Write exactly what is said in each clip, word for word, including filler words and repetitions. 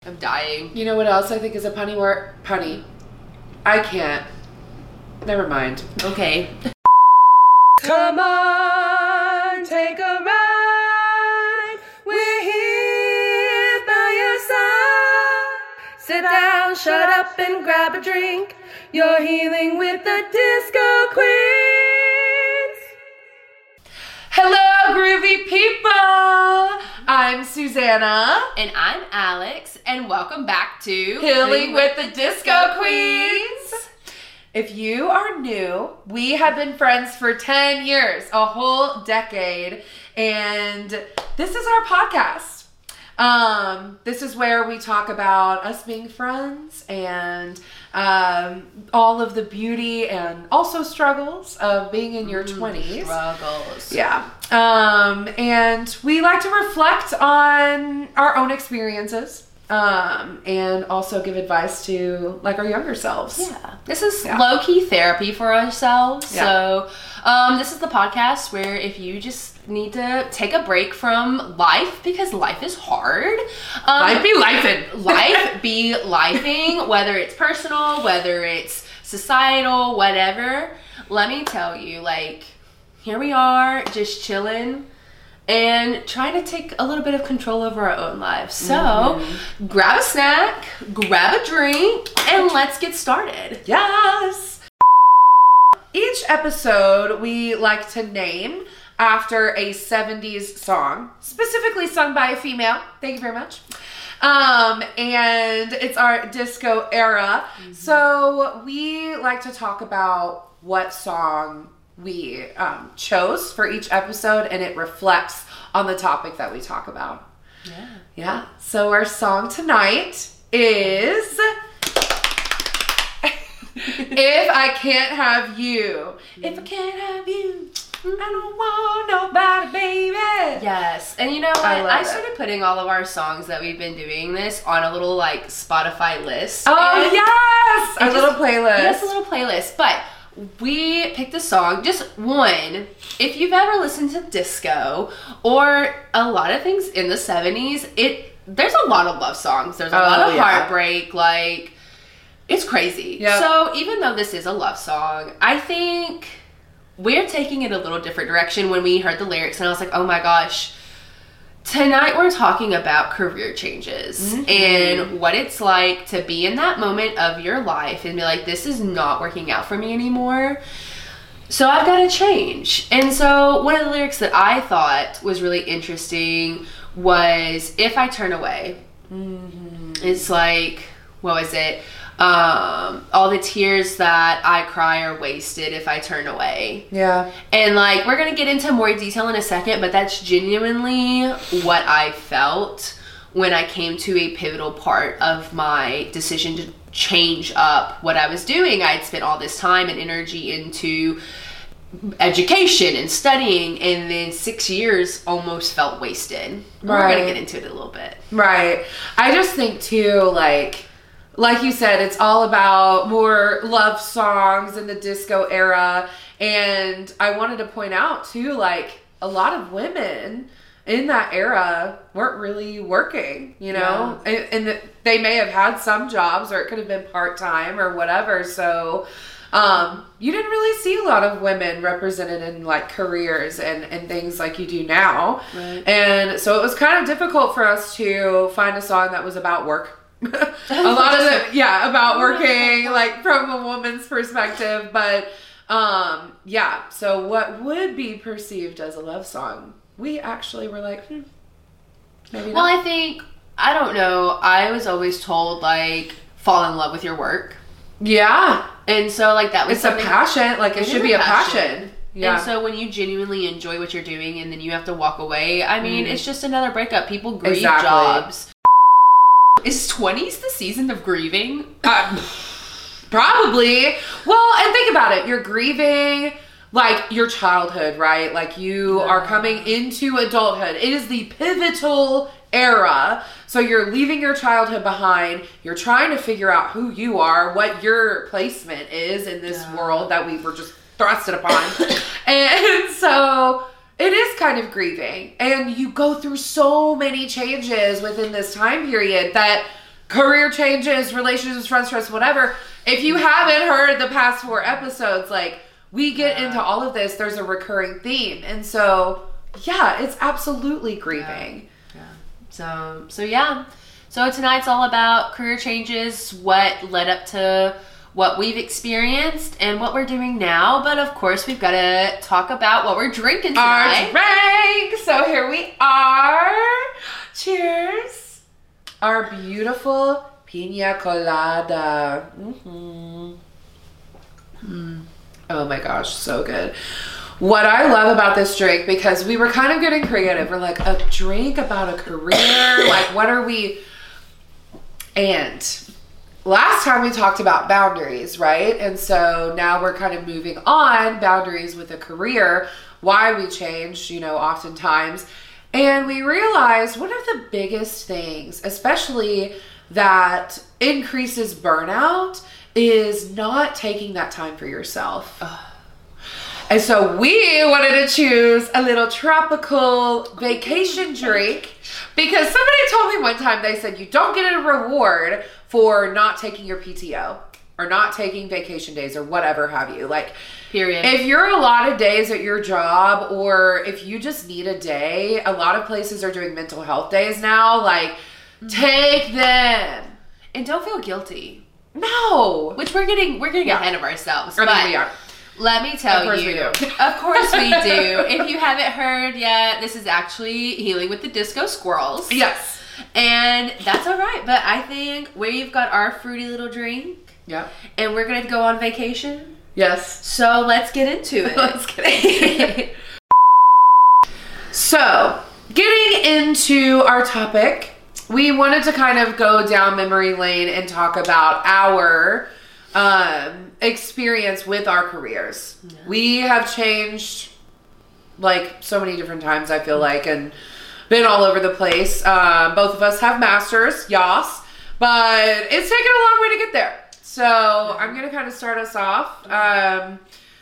I'm dying. You know what else I think is a punny word? Punny. I can't. Never mind. Okay. Come on, take a ride. We're here by your side. Sit down, shut up, and grab a drink. You're healing with the Disco Queens. Hello, groovy people. I'm Susanna. And I'm Alex, and welcome back to Healing with the Disco Queens. If you are new, we have been friends for ten years, a whole decade, and this is our podcast. Um, this is where we talk about us being friends and um, all of the beauty and also struggles of being in your twenties. Struggles. Yeah. Um, and we like to reflect on our own experiences. Um, and also give advice to like our younger selves. Yeah. This is Yeah. low-key therapy for ourselves. Yeah. So um, this is the podcast where if you just need to take a break from life because life is hard. Um, Life be lifing. life be lifing, whether it's personal, whether it's societal, whatever. Let me tell you, like, here we are just chilling and trying to take a little bit of control over our own lives. So mm-hmm. grab a snack, grab a drink, and let's get started. Yes. Each episode we like to name after a seventies song, specifically sung by a female. Thank you very much. Um, and it's our disco era. Mm-hmm. So we like to talk about what song we um, chose for each episode, and it reflects on the topic that we talk about. Yeah. Yeah. So our song tonight is If I Can't Have You. If I can't have you, I don't want nobody, baby. Yes. And you know what? I love I it. started putting all of our songs that we've been doing this on a little like Spotify list. Oh, And yes! A just- little playlist. Yes, a little playlist. But we picked a song, just one. If you've ever listened to disco or a lot of things in the seventies, it there's a lot of love songs. There's a Oh, lot of yeah. heartbreak. Like, it's crazy. Yep. So even though this is a love song, I think we're taking it a little different direction when we heard the lyrics. And I was like, oh my gosh. Tonight we're talking about career changes mm-hmm. and what it's like to be in that moment of your life and be like, this is not working out for me anymore. So I've got to change. And so one of the lyrics that I thought was really interesting was, if I turn away. Mm-hmm. It's like, what was it? Um, all the tears that I cry are wasted if I turn away. Yeah. And like, we're gonna get into more detail in a second, but that's genuinely what I felt when I came to a pivotal part of my decision to change up what I was doing. I had spent all this time and energy into education and studying, and then six years almost felt wasted. Right. We're gonna get into it a little bit. Right. I just think too, like, Like you said, it's all about more love songs in the disco era. And I wanted to point out, too, like, a lot of women in that era weren't really working, you know? Yeah. And, and they may have had some jobs, or it could have been part-time or whatever. So um, you didn't really see a lot of women represented in, like, careers and, and things like you do now. Right. And so it was kind of difficult for us to find a song that was about work. a lot of it, yeah, about working, like, from a woman's perspective, but, um, yeah, so what would be perceived as a love song, we actually were like, hmm, maybe Well, not. I think, I don't know, I was always told, like, fall in love with your work. Yeah. And so, like, that was It's a passion, like, it, It should is be a a passion. passion. Yeah. And so when you genuinely enjoy what you're doing and then you have to walk away, I mean, Mm. it's just another breakup. People grieve Exactly. jobs. Is twenties the season of grieving? Uh, probably. Well, and think about it. You're grieving, like, your childhood, right? Like, you Yeah. are coming into adulthood. It is the pivotal era. So you're leaving your childhood behind. You're trying to figure out who you are, what your placement is in this Yeah. world that we were just thrusted upon. And so it is kind of grieving. And you go through so many changes within this time period that career changes, relationships, friends, stress, whatever. If you haven't heard the past four episodes, like, we get yeah. into all of this. There's a recurring theme. And so, yeah, it's absolutely grieving. Yeah. yeah. So, so yeah. So tonight's all about career changes, what led up to what we've experienced and what we're doing now. But of course, we've got to talk about what we're drinking tonight. Our drink. So here we are. Cheers. Our beautiful pina colada. Mm-hmm. Mm. Oh my gosh, so good. What I love about this drink, because we were kind of getting creative. We're like, a drink about a career? Like, what are we... And last time we talked about boundaries, right? And so now we're kind of moving on, boundaries with a career, why we change, you know, oftentimes. And we realized one of the biggest things, especially that increases burnout, is not taking that time for yourself. Ugh. And so we wanted to choose a little tropical vacation drink because somebody told me one time, they said, you don't get a reward for not taking your P T O or not taking vacation days or whatever have you. Like, period. If you're a lot of days at your job, or if you just need a day, a lot of places are doing mental health days now. Like, mm-hmm. take them. And don't feel guilty. No. Which we're getting, we're getting yeah. ahead of ourselves. I mean, but we are. Let me tell you. Of course you. we do. Of course we do. If you haven't heard yet, this is actually Healing with the Disco Squirrels. Yes. And that's all right. But I think we've got our fruity little drink. Yeah. And we're going to go on vacation. Yes. So let's get into it. Let's get into it. So, getting into our topic, we wanted to kind of go down memory lane and talk about our um, experience with our careers. Yeah. We have changed like so many different times, I feel like, and been all over the place. Uh, both of us have masters, yas, but it's taken a long way to get there. So yeah. I'm going to kind of start us off. Um,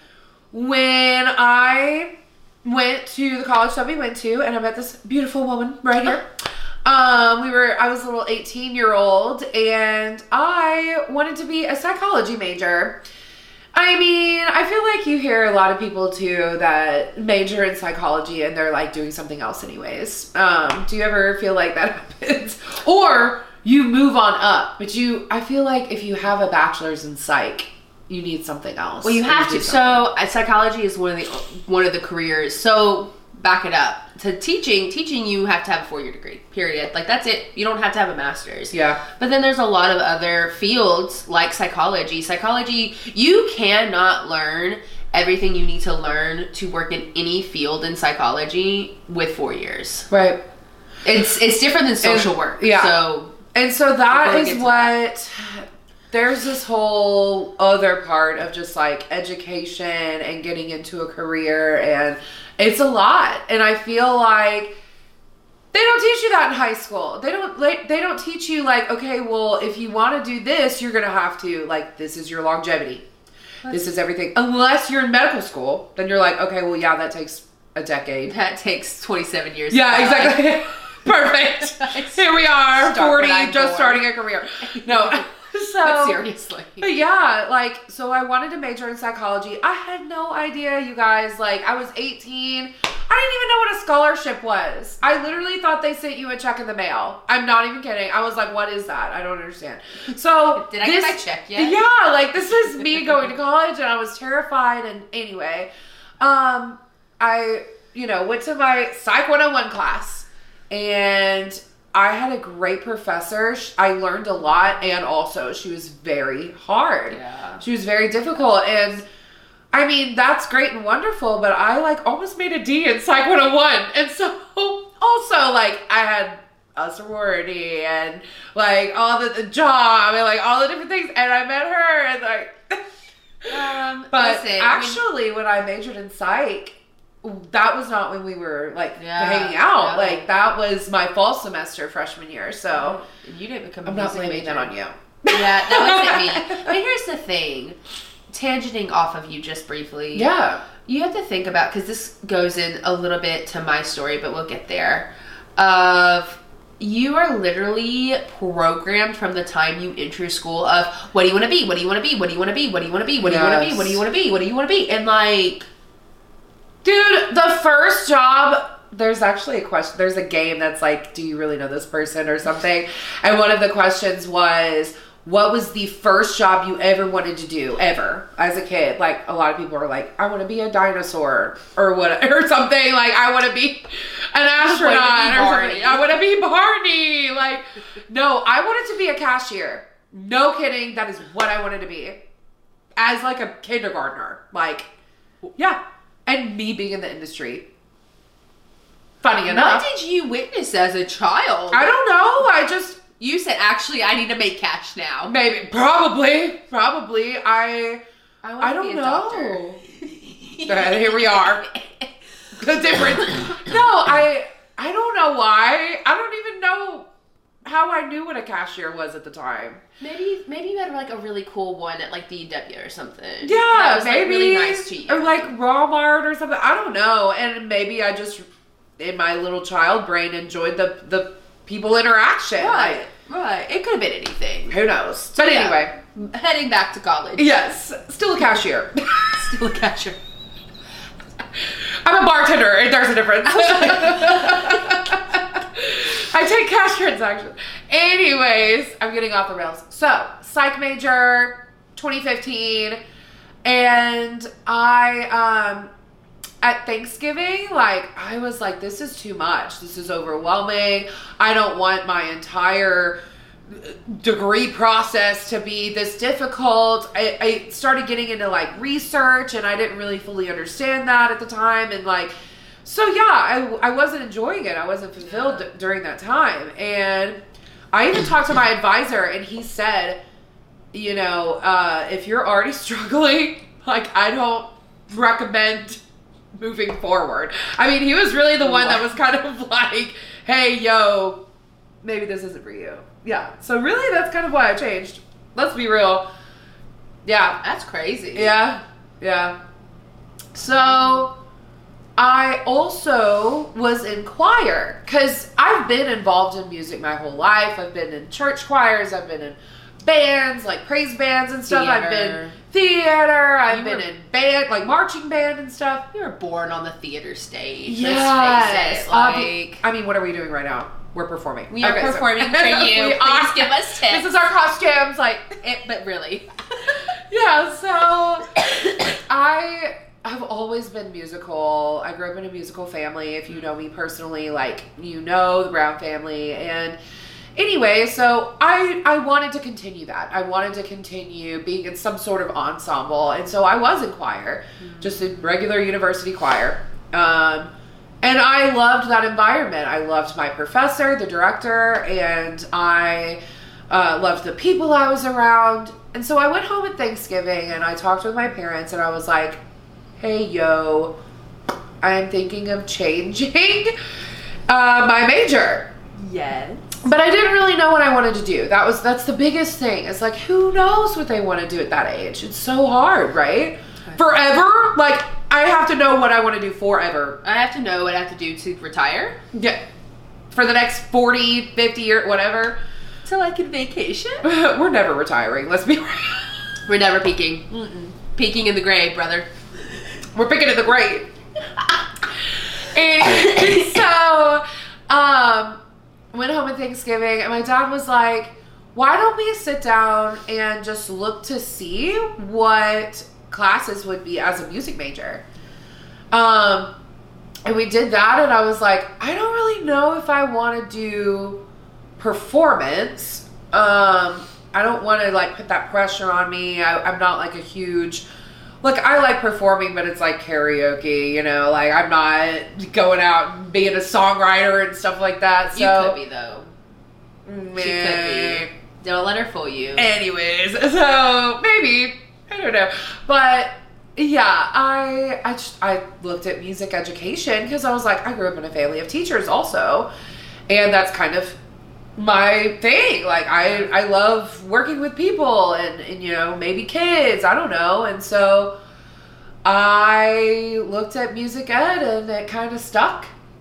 when I went to the college that we went to, and I met this beautiful woman right here. Um, we were, I was a little eighteen year old, and I wanted to be a psychology major. I mean, I feel like you hear a lot of people too that major in psychology and they're like doing something else anyways. Um, do you ever feel like that happens? Or you move on up, but you, I feel like if you have a bachelor's in psych, you need something else. Well, you have to. So uh, psychology is one of the, one of the careers. So back it up to teaching. Teaching, you have to have a four-year degree, period. Like, that's it. You don't have to have a master's. Yeah. But then there's a lot of other fields like psychology. Psychology, you cannot learn everything you need to learn to work in any field in psychology with four years. Right. It's it's different than social and, work. Yeah. So and so that is what that. There's this whole other part of just like education and getting into a career, and it's a lot. And I feel like they don't teach you that in high school. They don't like, they don't teach you like, okay, well, if you want to do this, you're going to have to, like, this is your longevity. That's, this is everything. Unless you're in medical school, then you're like, okay, well, yeah, that takes a decade. That takes twenty-seven years. Yeah, exactly. Perfect. Here we are, forty, just born. starting a career. No. So, but seriously. But yeah, like, so I wanted to major in psychology. I had no idea, you guys. Like, I was eighteen. I didn't even know what a scholarship was. I literally thought they sent you a check in the mail. I'm not even kidding. I was like, what is that? I don't understand. So, did I this, get my check yet? Yeah, like, this is me going to college, and I was terrified. And anyway, um, I, you know, went to my Psych one oh one class, and I had a great professor. I learned a lot, and also she was very hard. Yeah. She was very difficult, and I mean, that's great and wonderful, but I like almost made a D in Psych one oh one. And so also like I had a sorority and like all the, the job and like all the different things, and I met her and like um but listen, actually I mean, when I majored in psych, that was not when we were like yeah, hanging out. Yeah. Like that was my fall semester freshman year. So you didn't become a I'm not blaming major. that on you. Yeah, that wasn't me. But here's the thing. Tangenting off of you just briefly. Yeah. You have to think about, because this goes in a little bit to my story, but we'll get there. Of you are literally programmed from the time you enter school of what do you want to be? What do you want to be? What do you want to be? What do you want to be? What do you want to be? What do you want to be? What do you want to be? And like, dude, the first job, there's actually a question, there's a game that's like, do you really know this person or something? And one of the questions was, what was the first job you ever wanted to do ever as a kid? Like a lot of people are like, I want to be a dinosaur or what or something. Like I want to be an astronaut or something. I want to be Barney. Like, no, I wanted to be a cashier. No kidding. That is what I wanted to be as like a kindergartner. Like, yeah. And me being in the industry. Funny enough. What did you witness as a child? I don't know. I just... You said, actually, I need to make cash now. Maybe. Probably. Probably. I... I, want I to don't be a know. doctor. Here we are. The difference. No, I... I don't know why. I don't even know how I knew what a cashier was at the time. Maybe maybe you had like a really cool one at like D W or something. Yeah, that was, maybe. Like, really nice to you. Or like Walmart or something. I don't know. And maybe I just... in my little child brain enjoyed the the people interaction. Right, like, right. It could have been anything. Who knows? But yeah. anyway. Heading back to college. Yes. Still a cashier. Still a cashier. I'm a bartender. There's a difference. I take cash transactions. Anyways, I'm getting off the rails. So, psych major, twenty fifteen. And I... um. At Thanksgiving, like, I was like, this is too much. This is overwhelming. I don't want my entire degree process to be this difficult. I, I started getting into, like, research, and I didn't really fully understand that at the time. And, like, so, yeah, I, I wasn't enjoying it. I wasn't fulfilled Yeah. d- during that time. And I even talked to my advisor, and he said, you know, uh, if you're already struggling, like, I don't recommend moving forward. I mean, he was really the one that was kind of like, hey, yo, maybe this isn't for you. Yeah. So really, that's kind of why I changed. Let's be real. Yeah. That's crazy. Yeah. Yeah. So I also was in choir because I've been involved in music my whole life. I've been in church choirs. I've been in bands, like praise bands and stuff. Theater. I've been theater. I've You been were- in band, like marching band and stuff. You were born on the theater stage. Yes. Let's face it. Obvi- Like, I mean, what are we doing right now? We're performing. we are Okay, so- performing for you. We Please are. give us tips. This is our costumes. Like, It, but really. yeah, so I have always been musical. I grew up in a musical family. If you know me personally, like, you know the Brown family. And anyway, so I I wanted to continue that. I wanted to continue being in some sort of ensemble. And so I was in choir, mm-hmm. just in regular university choir. Um, and I loved that environment. I loved my professor, the director, and I uh, loved the people I was around. And so I went home at Thanksgiving and I talked with my parents and I was like, hey, yo, I'm thinking of changing uh, my major. Yes. But I didn't really know what I wanted to do. That was that's the biggest thing. It's like, who knows what they want to do at that age? It's so hard, right? Forever? Like, I have to know what I want to do forever. I have to know what I have to do to retire. Yeah. For the next forty, fifty years, whatever. Till I can vacation. We're never retiring. Let's be real. We're never peaking. Mm-mm. Peaking in the grave, brother. We're picking at the grave. And so, um, went home at Thanksgiving, and my dad was like, why don't we sit down and just look to see what classes would be as a music major? Um, and we did that, and I was like, I don't really know if I want to do performance. Um, I don't want to, like, put that pressure on me. I, I'm not, like, a huge... Look, I like performing, but it's like karaoke, you know? Like, I'm not going out and being a songwriter and stuff like that, so... You could be, though. Meh. She could be. Don't let her fool you. Anyways, so, maybe. I don't know. But, yeah, I I just, I looked at music education because I was like, I grew up in a family of teachers also. And that's kind of my thing. Like, I, I love working with people and, and, you know, maybe kids. I don't know. And so I looked at music ed and it kind of stuck.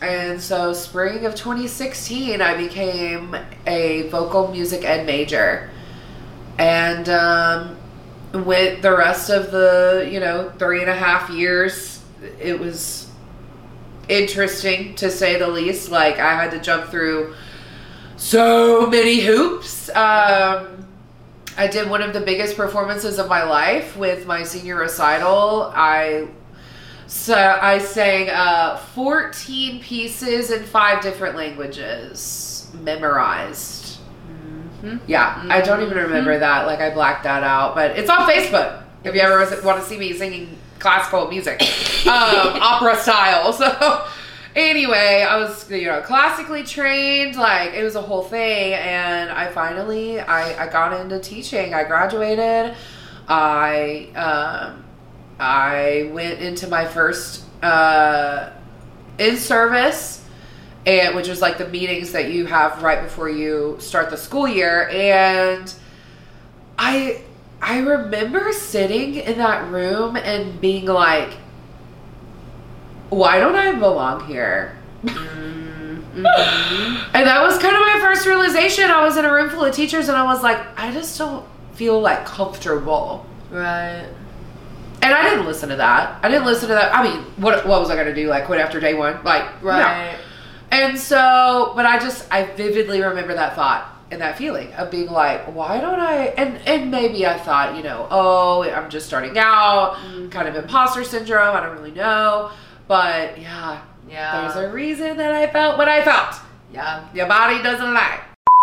And so spring of twenty sixteen, I became a vocal music ed major. And um, with the rest of the, you know, three and a half years, it was interesting to say the least. Like, I had to jump through so many hoops. Um, I did one of the biggest performances of my life with my senior recital. I so I sang uh, fourteen pieces in five different languages, memorized. Mm-hmm. Yeah, mm-hmm. I don't even remember that. Like, I blacked that out, but it's on Facebook if you ever want to see me singing classical music, um, opera style. So anyway, I was, you know, classically trained. Like, it was a whole thing, and I finally I, I got into teaching. I graduated. I um, I went into my first uh, in service, and which was like the meetings that you have right before you start the school year, and I I remember sitting in that room and being like, why don't I belong here? Mm-hmm. And that was kind of my first realization. I was in a room full of teachers, and I was like, I just don't feel like comfortable. Right. And I didn't listen to that. I didn't listen to that. I mean, what what was I going to do? Like, quit after day one? Like, right. No. And so, but I just, I vividly remember that thought and that feeling of being like, why don't I, and, and maybe I thought, you know, oh, I'm just starting out, mm-hmm. kind of imposter syndrome. I don't really know. But yeah, yeah, there's a reason that I felt what I felt. Yeah. Your body doesn't lie.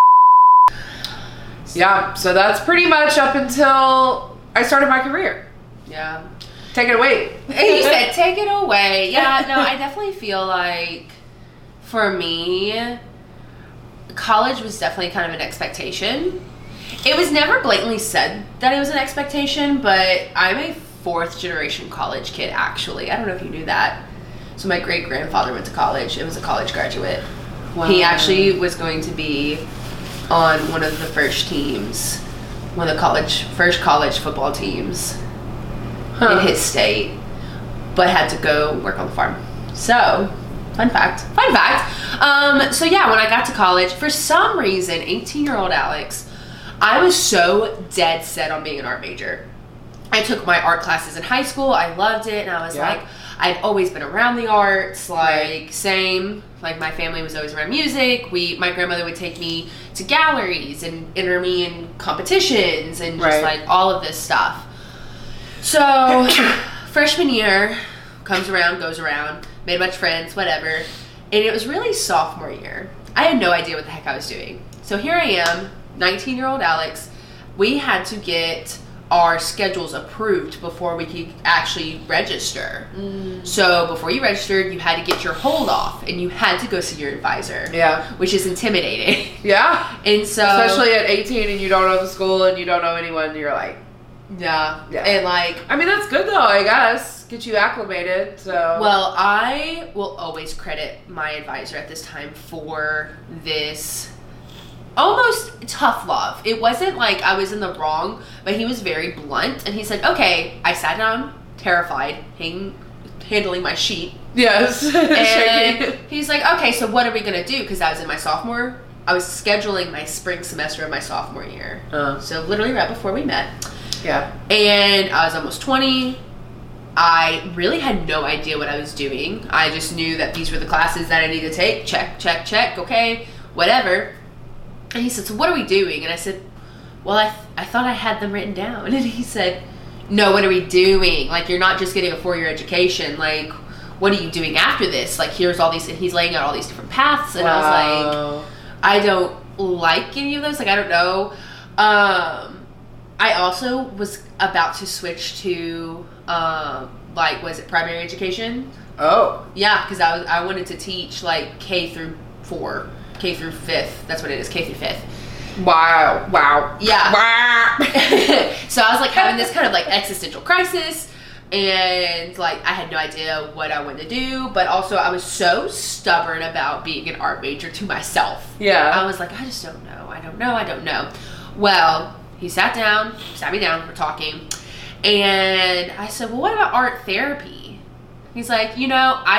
Yeah, so that's pretty much up until I started my career. Yeah. Take it away. You said take it away. Yeah, no, I definitely feel like for me, college was definitely kind of an expectation. It was never blatantly said that it was an expectation, but I'm a fourth generation college kid, actually. I don't know if you knew that. So my great grandfather went to college. It was a college graduate. Wow. He actually was going to be on one of the first teams, one of the college first college football teams huh. in his state, but had to go work on the farm. So, fun fact, fun fact. Um, so yeah, when I got to college, for some reason, eighteen-year-old Alex, I was so dead set on being an art major. I took my art classes in high school. I loved it, and I was yeah. like, I'd always been around the arts, like right. same. Like my family was always around music. We, my grandmother would take me to galleries and enter me in competitions and just right. like all of this stuff. So freshman year comes around, goes around, made a bunch of friends, whatever. And it was really sophomore year. I had no idea what the heck I was doing. So here I am, nineteen-year-old Alex. We had to get our schedules approved before we could actually register. Mm. So before you registered, you had to get your hold off, and you had to go see your advisor. Yeah. Which is intimidating. Yeah. And so... especially at eighteen and you don't know the school and you don't know anyone, you're like... Yeah. Yeah. And like... I mean, that's good though, I guess. Get you acclimated, so... Well, I will always credit my advisor at this time for this... almost tough love. It wasn't like I was in the wrong, but he was very blunt, and he said, okay, I sat down terrified, hang, handling my sheet. Yes. And he's like, okay, so what are we going to do? Because I was in my sophomore, I was scheduling my spring semester of my sophomore year. Uh, so literally right before we met. Yeah. And I was almost twenty. I really had no idea what I was doing. I just knew that these were the classes that I needed to take. Check, check, check. Okay, whatever. And he said, so what are we doing? And I said, well, I, th- I thought I had them written down. And he said, no, what are we doing? Like, you're not just getting a four-year education. Like, what are you doing after this? Like, here's all these, and he's laying out all these different paths. And wow. I was like, I don't like any of those. Like, I don't know. Um, I also was about to switch to, um, like, was it primary education? Oh. Yeah, because I was I wanted to teach, like, K through four. K through fifth. That's what it is. K through fifth. Wow. Wow. Yeah. Wow. So I was like having this kind of like existential crisis, and like I had no idea what I wanted to do, but also I was so stubborn about being an art major to myself. Yeah. I was like, I just don't know. I don't know. I don't know. Well, he sat down, sat me down, we're talking, and I said, well, what about art therapy? He's like, you know, I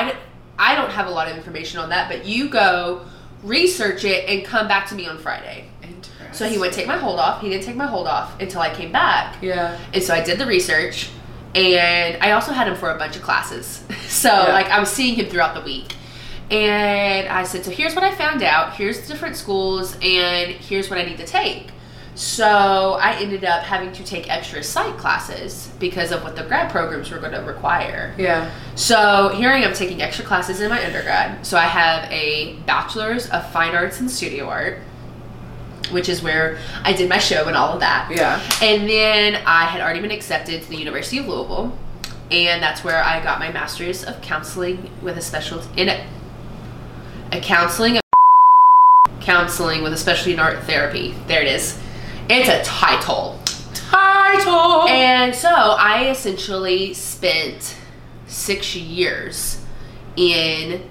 I don't have a lot of information on that, but you go research it and come back to me on Friday. Interesting. So he would take my hold off. He didn't take my hold off until I came back. Yeah. And so I did the research, and I also had him for a bunch of classes. So, Yeah. like, I was seeing him throughout the week. And I said, so here's what I found out. Here's the different schools, and here's what I need to take. So I ended up having to take extra psych classes because of what the grad programs were going to require. Yeah. So here I am taking extra classes in my undergrad. So I have a bachelor's of fine arts and studio art, which is where I did my show and all of that. Yeah. And then I had already been accepted to the University of Louisville, and that's where I got my master's of counseling with a specialty in it. A counseling of counseling with a specialty in art therapy. There it is. It's a title. Title. And so I essentially spent six years in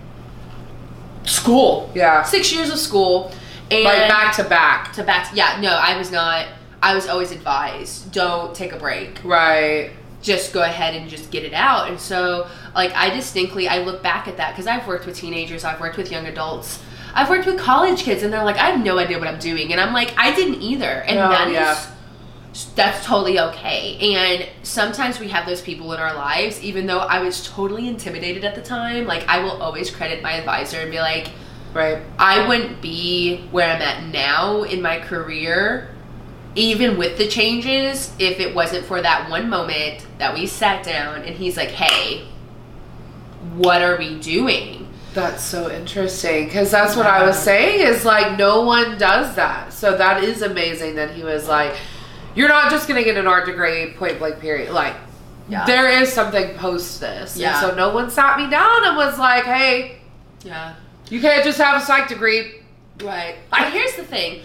school. Yeah. Six years of school. And Like back to back. to back. Yeah, no, I was not. I was always advised, don't take a break. Right. Just go ahead and just get it out. And so, like, I distinctly, I look back at that because I've worked with teenagers, I've worked with young adults, I've worked with college kids, and they're like, I have no idea what I'm doing. And I'm like, I didn't either. And No, that yeah. is, that's totally okay. And sometimes we have those people in our lives, even though I was totally intimidated at the time. Like, I will always credit my advisor and be like, Right. I wouldn't be where I'm at now in my career, even with the changes, if it wasn't for that one moment that we sat down and he's like, hey, what are we doing? That's so interesting because that's what I was saying is like no one does that. So that is amazing that he was like, you're not just going to get an art degree, point blank period. Like, Yeah. there is something post this. Yeah. And so no one sat me down and was like, hey, Yeah. you can't just have a psych degree. Right. But here's the thing.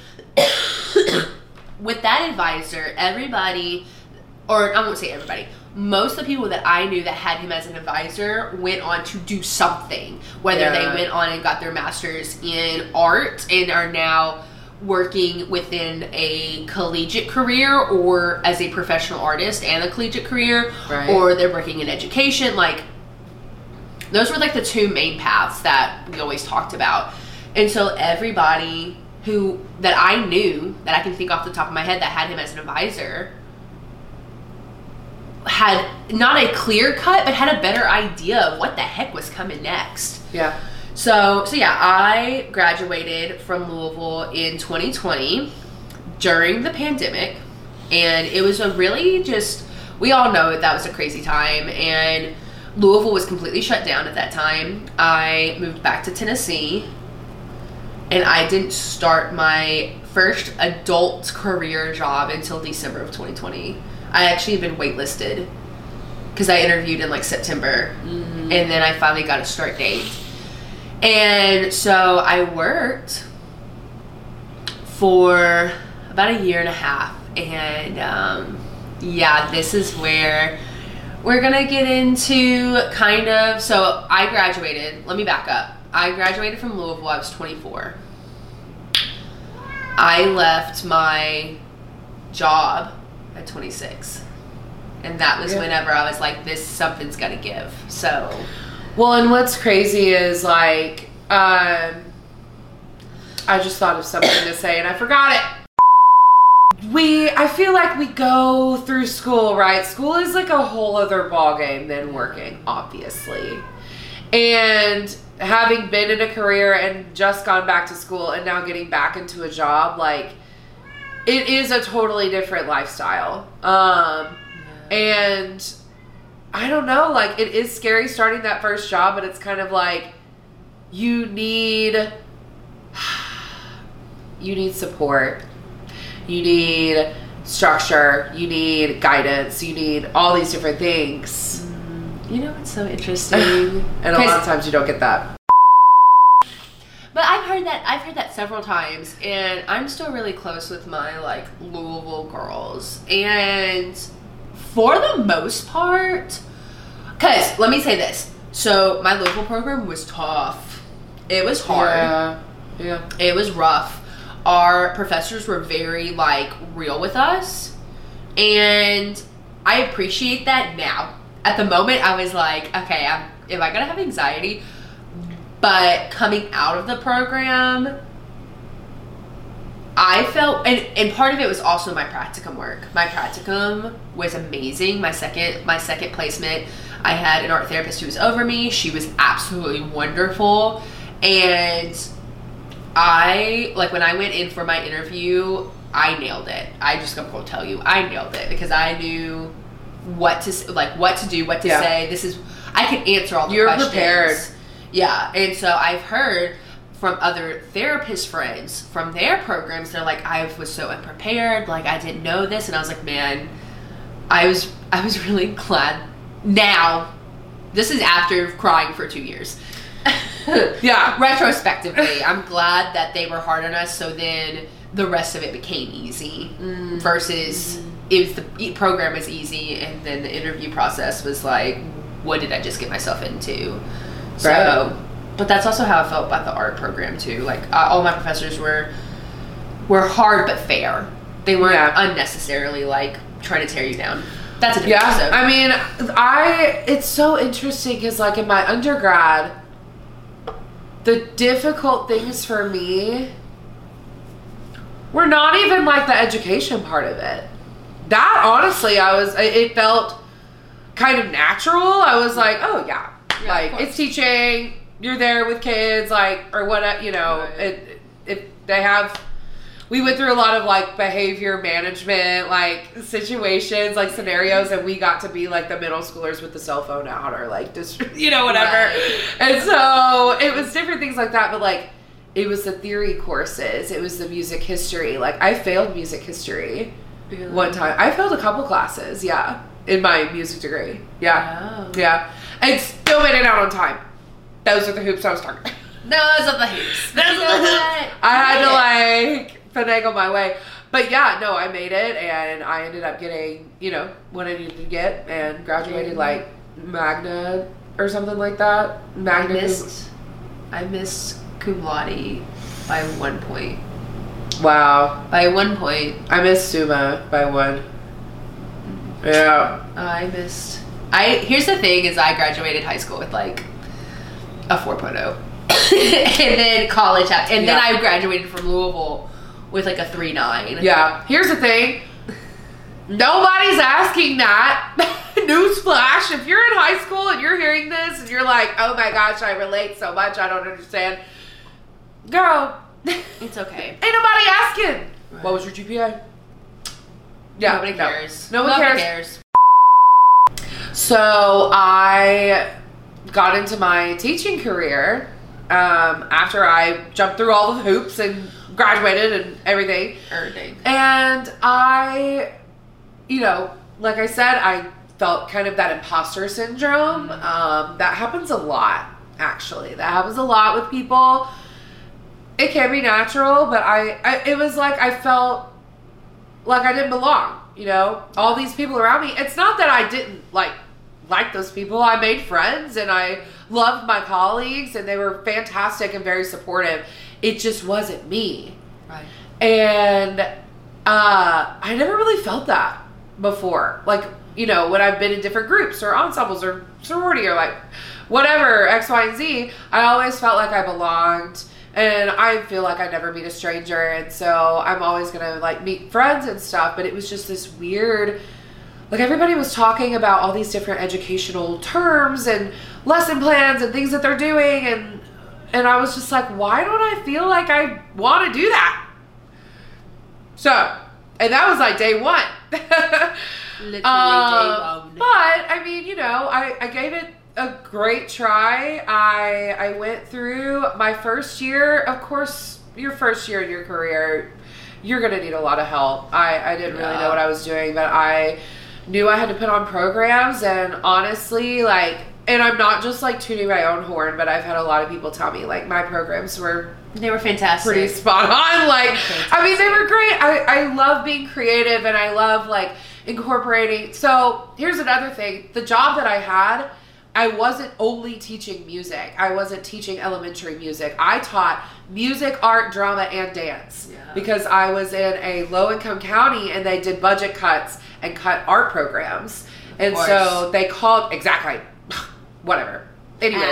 With that advisor, everybody, or I won't say everybody, most of the people that I knew that had him as an advisor went on to do something. Whether Yeah. they went on and got their master's in art and are now working within a collegiate career or as a professional artist and a collegiate career, Right. or they're working in education. Like, those were like the two main paths that we always talked about. And so everybody who that I knew, that I can think off the top of my head, that had him as an advisor, had not a clear cut, but had a better idea of what the heck was coming next. Yeah. So, so yeah, I graduated from Louisville in twenty twenty during the pandemic, and it was a really just, we all know that that was a crazy time, and Louisville was completely shut down at that time. I moved back to Tennessee, and I didn't start my first adult career job until December of twenty twenty. I actually had been waitlisted because I interviewed in like September, Mm-hmm. and then I finally got a start date. And so I worked for about a year and a half, and um, yeah, this is where we're gonna get into kind of, so I graduated, let me back up. I graduated from Louisville, I was twenty-four. I left my job at twenty-six. And that was Yeah. whenever I was like, this, something's gotta give. So, Well, and what's crazy is like, um, I just thought of something to say and I forgot it. We, I feel like we go through school, right? School is like a whole other ballgame than working, obviously. And having been in a career and just gone back to school and now getting back into a job, like, it is a totally different lifestyle. Um, and I don't know, like, it is scary starting that first job, but it's kind of like you need you need support. You need structure, you need guidance, you need all these different things. you know, it's so interesting. And a lot of times you don't get that. But I've heard that I've heard that several times, and I'm still really close with my like Louisville girls, and for the most part, because let me say this, so my Louisville program was tough. It was hard. Yeah. Yeah. It was rough. Our professors were very like real with us, and I appreciate that now. At the moment, I was like, okay, I'm, am I gonna have anxiety? But coming out of the program, I felt, and, and part of it was also my practicum work. My practicum was amazing. My second, my second placement, I had an art therapist who was over me. She was absolutely wonderful. And I, like when I went in for my interview, I nailed it. I just gonna tell you, I nailed it because I knew what to, like what to do, what to yeah. say. This is, I could answer all the You're questions. prepared. Yeah. And so I've heard from other therapist friends from their programs, they're like, I was so unprepared, like I didn't know this, and I was like, man, I was I was really glad. Now, this is after crying for two years. Yeah. Retrospectively, I'm glad that they were hard on us, so then the rest of it became easy. Mm. Versus mm. it was the program was easy, and then the interview process was like, what did I just get myself into? So. Right. But that's also how I felt about the art program too. Like uh, all my professors were were hard but fair. They weren't yeah. unnecessarily like trying to tear you down. That's a different yeah. episode. I mean, I it's so interesting because like in my undergrad, the difficult things for me were not even like the education part of it. That honestly, I was it felt kind of natural. I was like, oh yeah, yeah like it's teaching. You're there with kids, like, or what, you know, right. it, it, they have, we went through a lot of, like, behavior management, like, situations, like, scenarios, and we got to be, like, the middle schoolers with the cell phone out, or, like, just, you know, whatever. Right. And so, it was different things like that, but, like, it was the theory courses, it was the music history, like, I failed music history really? one time. I failed a couple classes, yeah, in my music degree, yeah, wow. yeah, and still made it out on time. Those are the hoops I was talking about. Those are the hoops. Those are the hoops. I had to like finagle my way. But yeah, no, I made it and I ended up getting, you know, what I needed to get and graduated mm-hmm. like magna or something like that. Magna. I missed, I missed cum laude by one point. Wow. By one point. I missed summa by one. Yeah. I missed. I Here's the thing is I graduated high school with like a four point oh and then college and yeah. then I graduated from Louisville with like a three point nine. Yeah. Here's the thing. Nobody's asking that. Newsflash. If you're in high school and you're hearing this and you're like, oh my gosh, I relate so much, I don't understand. Girl. It's okay. Ain't nobody asking. Right. What was your G P A? Yeah. Nobody cares. No, no one nobody cares. cares. So I got into my teaching career um, after I jumped through all the hoops and graduated and everything. Everything. And I, you know, like I said, I felt kind of that imposter syndrome. Mm-hmm. Um, that happens a lot, actually. That happens a lot with people. It can be natural, but I, I it was like I felt like I didn't belong, you know? All these people around me. It's not that I didn't, like, like those people. I made friends and I loved my colleagues and they were fantastic and very supportive. It just wasn't me. Right. And uh, I never really felt that before. Like, you know, when I've been in different groups or ensembles or sorority or like whatever, X, Y, and Z, I always felt like I belonged. And I feel like I never meet a stranger. And so I'm always going to like meet friends and stuff. But it was just this weird... Like, everybody was talking about all these different educational terms and lesson plans and things that they're doing. And and I was just like, why don't I feel like I want to do that? So, and that was like day one. Literally um, day one. But, I mean, you know, I, I gave it a great try. I I went through my first year. Of course, your first year in your career, you're going to need a lot of help. I, I didn't yeah. really know what I was doing, but I... knew I had to put on programs, and honestly, like, and I'm not just like tooting my own horn, but I've had a lot of people tell me like my programs were they were fantastic, pretty spot on. Like, I mean, they were great. I I love being creative and I love like incorporating. So here's another thing: the job that I had, I wasn't only teaching music. I wasn't teaching elementary music. I taught music, art, drama, and dance yeah. because I was in a low-income county and they did budget cuts and cut art programs. And so they called, exactly, whatever. Anyway, at,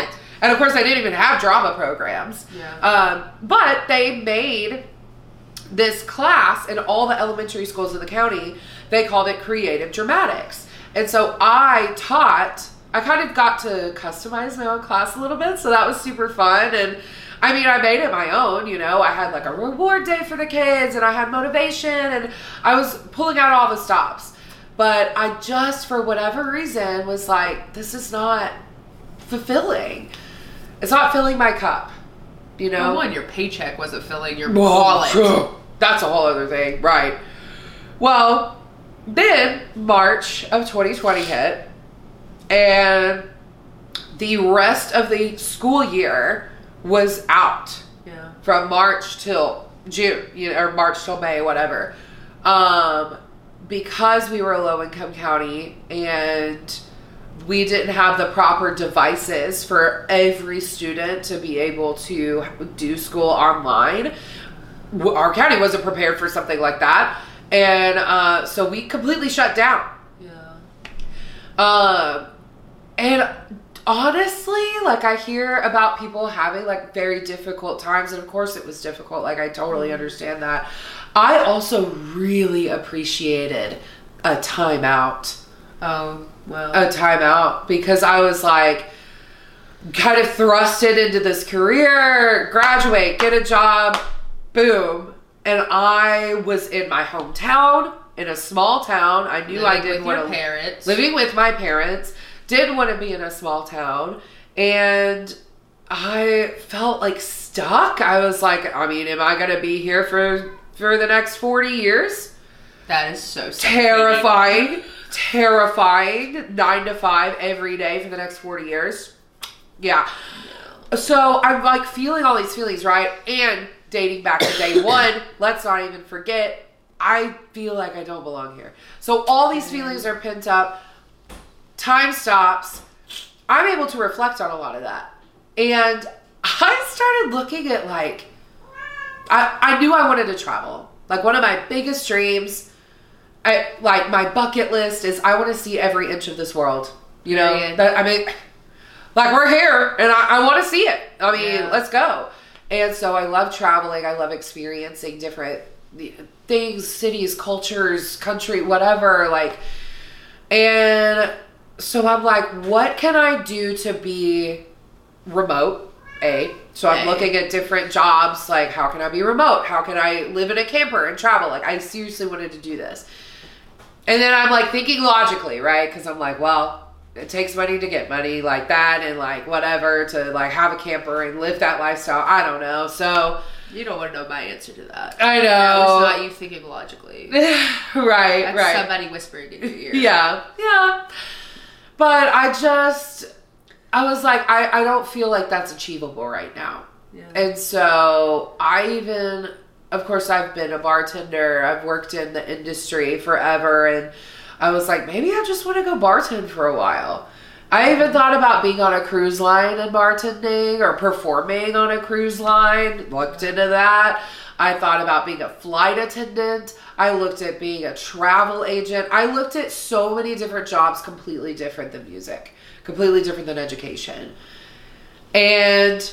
And of course, they didn't even have drama programs. Yeah. Um, but they made this class in all the elementary schools in the county. They called it Creative Dramatics. And so I taught, I kind of got to customize my own class a little bit. So that was super fun. And I mean, I made it my own, you know, I had like a reward day for the kids and I had motivation and I was pulling out all the stops. But I just, for whatever reason, was like, this is not fulfilling. It's not filling my cup, you know? Well, one, your paycheck wasn't filling your Well, wallet. That's a whole other thing, right? Well, then March of twenty twenty hit, and the rest of the school year was out. Yeah. From March till June, you know, or March till May, whatever. Um, because we were a low-income county and we didn't have the proper devices for every student to be able to do school online. Our county wasn't prepared for something like that. And uh, so we completely shut down. Yeah. Um, and honestly, like I hear about people having like very difficult times. And of course it was difficult. Like I totally understand that. I also really appreciated a timeout. Oh, well. A timeout because I was like kind of thrusted into this career, graduate, get a job, boom. And I was in my hometown, in a small town. I knew living I didn't with want your to parents. living with my parents. Didn't want to be in a small town, and I felt like stuck. I was like, I mean, am I going to be here for for the next forty years? That is so suffocating. Terrifying. Terrifying. Nine to five every day for the next forty years. Yeah. yeah. So I'm like feeling all these feelings, right? And dating back to day one, let's not even forget, I feel like I don't belong here. So all these feelings are pent up. Time stops. I'm able to reflect on a lot of that. And I started looking at like, I, I knew I wanted to travel. Like one of my biggest dreams, I like my bucket list is I want to see every inch of this world. You know, Yeah. that, I mean, like we're here and I, I want to see it. I mean, Yeah. let's go. And so I love traveling. I love experiencing different things, cities, cultures, country, whatever. Like, and so I'm like, what can I do to be remote? A. So I'm A. looking at different jobs. Like, how can I be remote? How can I live in a camper and travel? Like, I seriously wanted to do this. And then I'm like thinking logically, right? Because I'm like, well, it takes money to get money like that and like whatever to like have a camper and live that lifestyle. I don't know. So You don't want to know my answer to that. I know. That was not you thinking logically. right, That's right. somebody whispering in your ear. Yeah, yeah. But I just, I was like, I, I don't feel like that's achievable right now. Yeah. And so I even, of course, I've been a bartender. I've worked in the industry forever. And I was like, maybe I just want to go bartend for a while. I even thought about being on a cruise line and bartending or performing on a cruise line. Looked into that. I thought about being a flight attendant. I looked at being a travel agent. I looked at so many different jobs completely different than music, completely different than education. And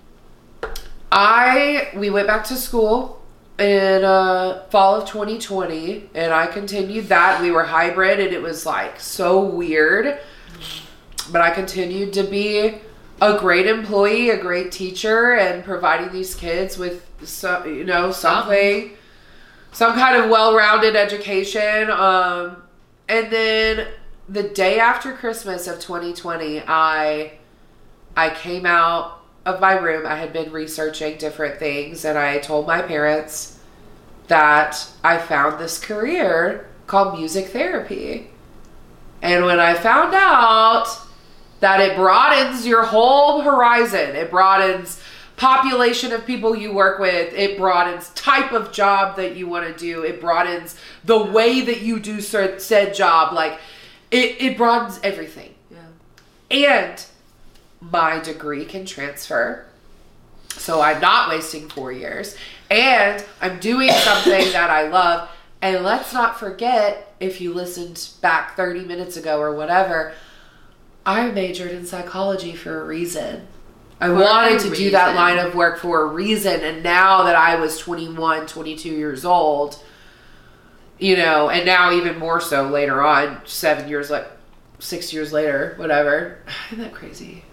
I, we went back to school in uh, fall of twenty twenty, and I continued that. We were hybrid, and it was like so weird. But I continued to be a great employee, a great teacher, and providing these kids with some, you know, something, some kind of well-rounded education. Um, and then the day after Christmas of twenty twenty, I, I came out of my room. I had been researching different things, and I told my parents that I found this career called music therapy. And when I found out that it broadens your whole horizon, it broadens population of people you work with, it broadens type of job that you want to do, it broadens the way that you do said job, like it, it broadens everything. Yeah. And my degree can transfer, so I'm not wasting four years, and I'm doing something that I love. And let's not forget, if you listened back thirty minutes ago or whatever, I majored in psychology for a reason. I For wanted a to do that reason. line of work for a reason. And now that I was twenty-one, twenty-two years old, you know, and now even more so later on, seven years, like six years later, whatever. Isn't that crazy?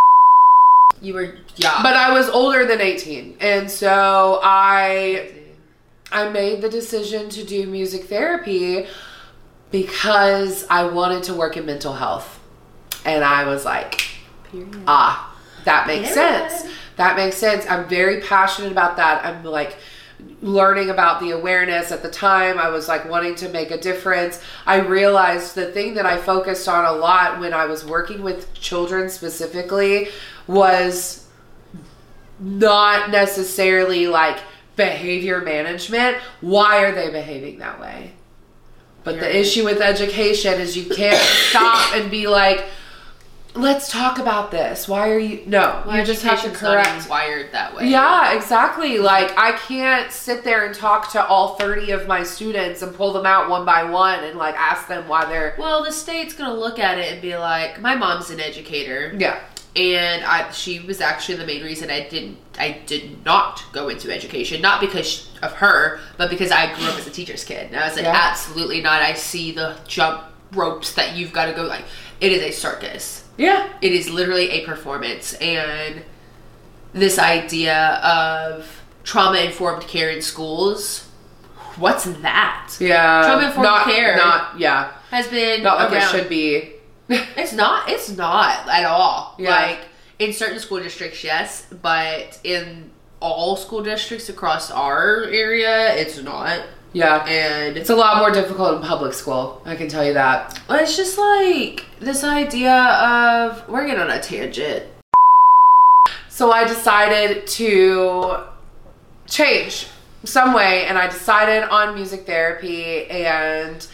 You were, yeah. But I was older than eighteen. And so I, I made the decision to do music therapy because I wanted to work in mental health. And I was like, Period. ah, that makes Yeah. sense. That makes sense. I'm very passionate about that. I'm like learning about the awareness. At the time, I was like wanting to make a difference. I realized the thing that I focused on a lot when I was working with children specifically was not necessarily like behavior management. Why are they behaving that way? But the Right. issue with education is you can't stop and be like, let's talk about this. Why are you... No, Well, you just have to education's not even correct... wired that way. Yeah, exactly. Like, I can't sit there and talk to all thirty of my students and pull them out one by one and, like, ask them why they're... Well, the state's gonna look at it and be like, my mom's an educator. Yeah. And I, she was actually the main reason I didn't, I did not go into education. Not because of her, but because I grew up as a teacher's kid. And I was like, Yeah. absolutely not. I see the jump ropes that you've got to go. Like, it is a circus. Yeah. It is literally a performance. And this idea of trauma-informed care in schools, what's that? Yeah. Trauma-informed not, care. Not, yeah. Has been Not like it around. should be. It's not. It's not at all. Yeah. Like, in certain school districts, yes, but in all school districts across our area, it's not. Yeah. And It's a lot more difficult in public school. I can tell you that. it's just like this idea of we're getting on a tangent. So I decided to change some way, and I decided on music therapy, and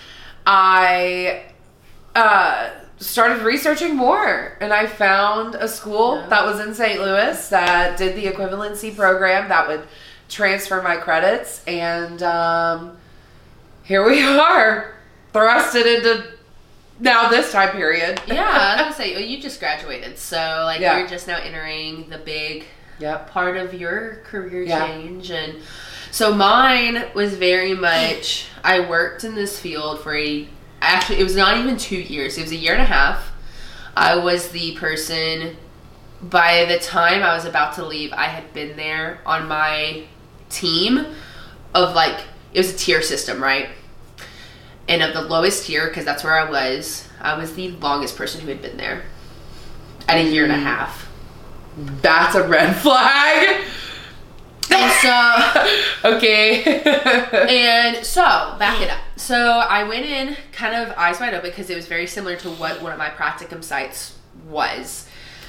I uh, started researching more, and I found a school Yeah. that was in Saint Louis that did the equivalency program that would transfer my credits, and um, here we are, thrusted into now this time period. Yeah, I was gonna say, well, you just graduated, so like Yeah. you're just now entering the big Yep. part of your career Yeah. change. And so mine was very much, I worked in this field for a, actually it was not even two years, it was a year and a half. I was the person, by the time I was about to leave, I had been there on my team of like, it was a tier system, right? And of the lowest tier, because that's where I was, I was the longest person who had been there at a year and a half. That's a red flag. And so, Okay. and so, back it up. So I went in kind of eyes wide open because it was very similar to what one of my practicum sites was.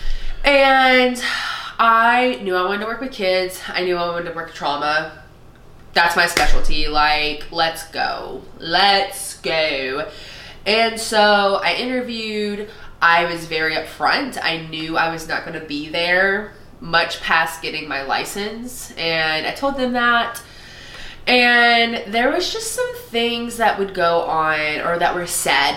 And I knew I wanted to work with kids. I knew I wanted to work with trauma. That's my specialty. Like, let's go. Let's go. And so I interviewed. I was very upfront. I knew I was not going to be there much past getting my license. And I told them that. And there was just some things that would go on or that were said.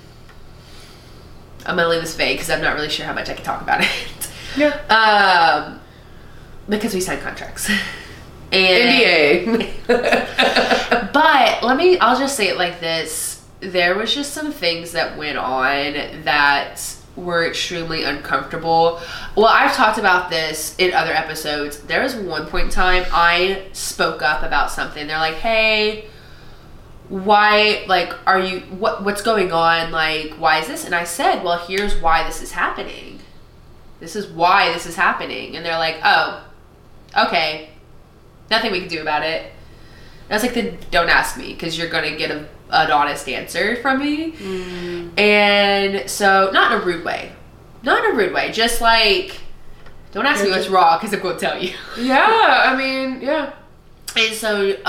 I'm going to leave this vague because I'm not really sure how much I can talk about it. Yeah. Um, because we signed contracts. And, N D A. but let me, I'll just say it like this. There was just some things that went on that were extremely uncomfortable. Well, I've talked about this in other episodes. There was one point in time I spoke up about something. They're like, hey, why, like, are you, what, what's going on? Like, why is this? And I said, well, here's why this is happening. This is why this is happening. And they're like, oh, okay. Nothing we can do about it. And I was like, then don't ask me because you're going to get a, an honest answer from me. Mm. And so, not in a rude way. Not in a rude way. Just like, don't ask You're me just- what's wrong because I'm going to tell you. Yeah, I mean, yeah. And so, um,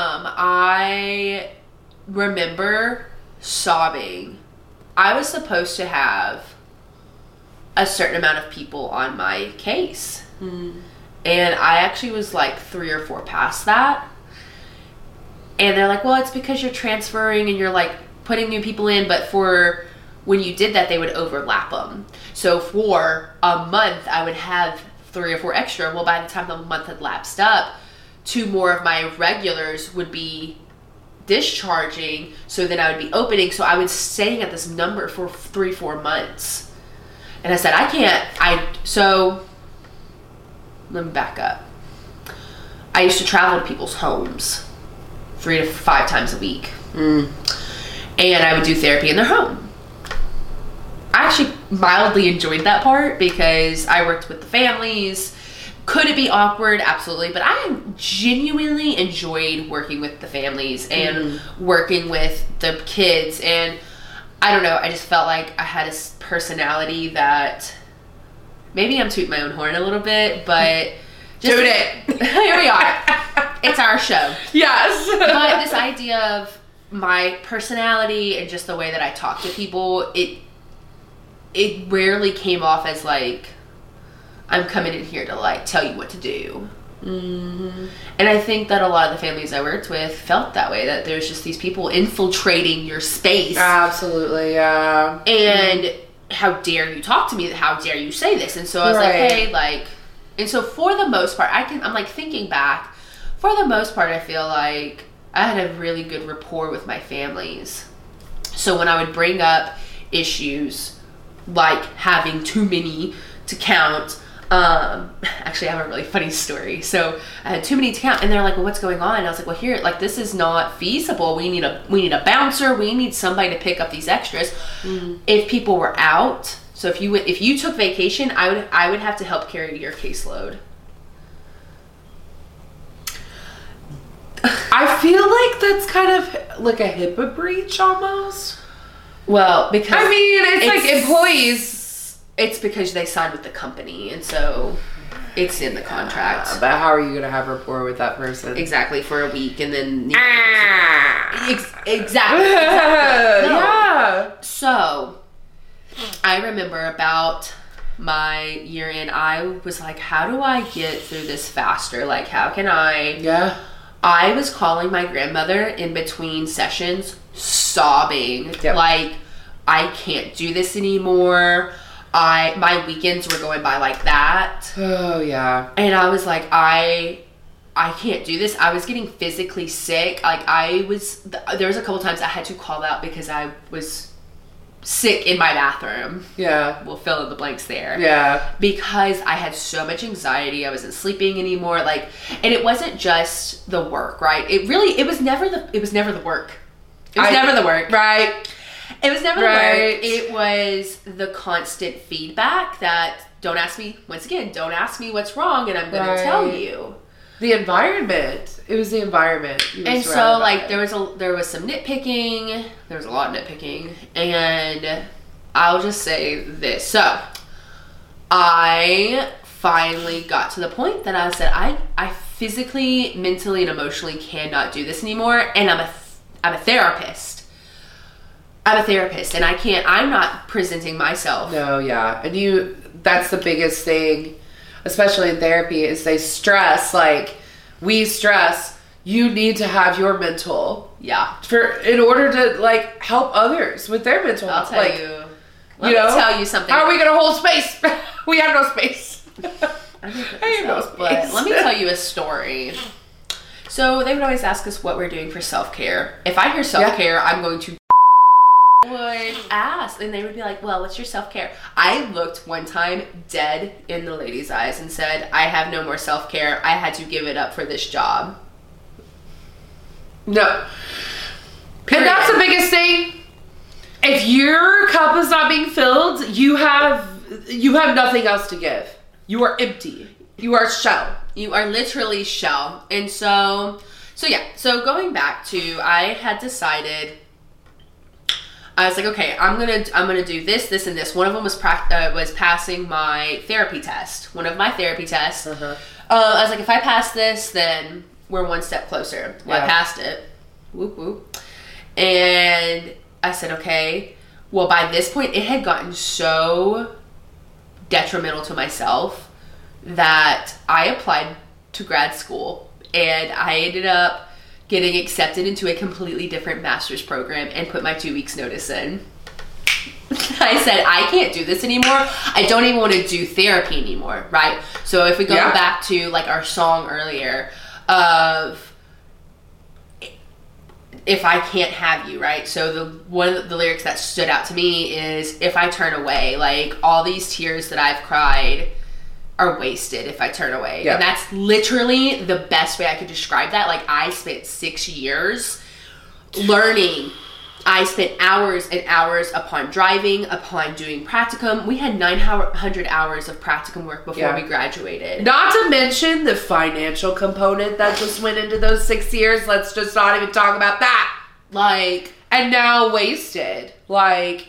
I remember sobbing. I was supposed to have a certain amount of people on my case. Mm. And I actually was like three or four past that. And they're like, well, it's because you're transferring and you're like putting new people in. But for when you did that, they would overlap them. So for a month, I would have three or four extra. Well, by the time the month had lapsed up, two more of my regulars would be discharging, so then I would be opening. So I was staying at this number for three, four months. And I said, I can't, I, so, let me back up. I used to travel to people's homes three to five times a week. Mm. And I would do therapy in their home. I actually mildly enjoyed that part because I worked with the families. Could it be awkward? Absolutely. But I genuinely enjoyed working with the families and mm. working with the kids. And I don't know, I just felt like I had a personality that, maybe I'm tooting my own horn a little bit, but just Toot it. Here we are. It's our show. Yes. But this idea of my personality and just the way that I talk to people, it it rarely came off as like, I'm coming in here to like tell you what to do. Mm-hmm. And I think that a lot of the families I worked with felt that way, that there's just these people infiltrating your space. Absolutely, yeah. And mm. how dare you talk to me? How dare you say this? And so I was right. like, hey, like, and so for the most part, I can, I'm like thinking back, for the most part, I feel like I had a really good rapport with my families. So when I would bring up issues like having too many to count, um, actually I have a really funny story. So I had too many to count and they're like, well, what's going on? And I was like, well, here, like, this is not feasible. We need a, we need a bouncer. We need somebody to pick up these extras. Mm-hmm. If people were out, so if you would, if you took vacation, I would, I would have to help carry your caseload. I feel like that's kind of like a HIPAA breach almost. Well, because I mean, it's, it's like employees. It's because they signed with the company, and so it's in the contract. Yeah, but how are you going to have rapport with that person? Exactly, for a week, and then ah. Ex- exactly. exactly. No. Yeah. So I remember about my year in, I was like, how do I get through this faster? Like, how can I? Yeah. I was calling my grandmother in between sessions, sobbing, yep. like, I can't do this anymore. I my weekends were going by like that. Oh yeah. And I was like, I I can't do this. I was getting physically sick. Like I was, there was a couple times I had to call out because I was sick in my bathroom. Yeah. We'll fill in the blanks there. Yeah. Because I had so much anxiety. I wasn't sleeping anymore. Like, and it wasn't just the work, right? It really, it was never the, it was never the work. It was I, never the work. Right. It was never right. the work. It was the constant feedback that, don't ask me, once again, don't ask me what's wrong and I'm going right. to tell you. The environment. It was the environment. And so, like, by. there was a there was some nitpicking. There was a lot of nitpicking. And I'll just say this. So, I finally got to the point that I said, I, I physically, mentally, and emotionally cannot do this anymore. And I'm a, I'm a therapist. I'm a therapist. And I can't, I'm not presenting myself. No, yeah. And you, that's the biggest thing, especially in therapy, is they stress, like, we stress, you need to have your mental. Yeah. For, in order to, like, help others with their mental I'll health. tell like, you. Let you me know, tell you something. How are we going to hold space? We have no space. I, I have no space. But let me tell you a story. So they would always ask us what we're doing for self-care. If I hear self-care, yeah. I'm going to would ask, and they would be like, well, what's your self-care? I looked one time dead in the lady's eyes and said, I have no more self-care. I had to give it up for this job. No. Period. And that's the biggest thing. If your cup is not being filled, you have you have nothing else to give. You are empty. You are shell. You are literally shell. And so, so yeah. So going back to, I had decided, I was like, okay, I'm gonna I'm gonna do this, this, and this. One of them was pra- uh, was passing my therapy test. One of my therapy tests. Uh-huh. Uh, I was like, if I pass this, then we're one step closer. Well, yeah. I passed it. Whoop whoop. And I said, okay. Well, by this point, it had gotten so detrimental to myself that I applied to grad school, and I ended up getting accepted into a completely different master's program and put my two weeks notice in. I said, I can't do this anymore. I don't even want to do therapy anymore, right? So if we go Yeah. back to like our song earlier of if I can't have you, right? So the one of the lyrics that stood out to me is if I turn away, like all these tears that I've cried are wasted if I turn away. Yeah. And that's literally the best way I could describe that. Like I spent six years learning. I spent hours and hours upon driving, upon doing practicum. We had nine hundred hours of practicum work before Yeah. we graduated. Not to mention the financial component that just went into those six years. Let's just not even talk about that. Like, And now wasted. Like,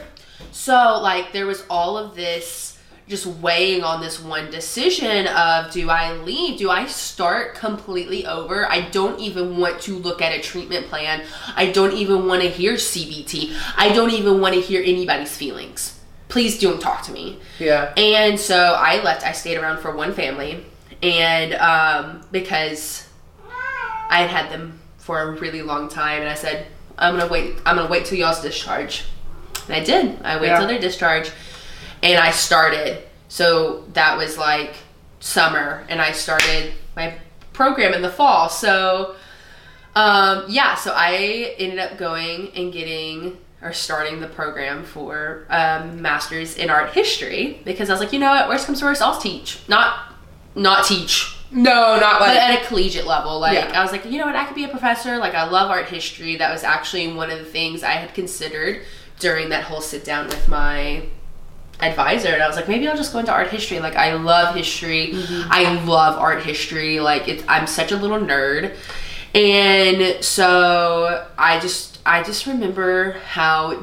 so like there was all of this just weighing on this one decision of, do I leave? Do I start completely over? I don't even want to look at a treatment plan. I don't even want to hear C B T. I don't even want to hear anybody's feelings. Please don't talk to me. yeah. And so I left. I stayed around for one family, and um, because I had had them for a really long time, and I said, I'm gonna wait. I'm gonna wait till y'all's discharge, and I did. I waited Yeah. till their discharge, and I started. So that was like summer, and I started my program in the fall. So um, yeah, so I ended up going and getting or starting the program for um, master's in art history, because I was like, you know what, worst comes to worst, I'll teach. Not not teach, No, not but like. at a collegiate level. Like Yeah. I was like, you know what, I could be a professor. Like I love art history. That was actually one of the things I had considered during that whole sit down with my advisor, and I was like, maybe I'll just go into art history. Like I love history. Mm-hmm. I love art history. Like it's, I'm such a little nerd. And so I just I just remember how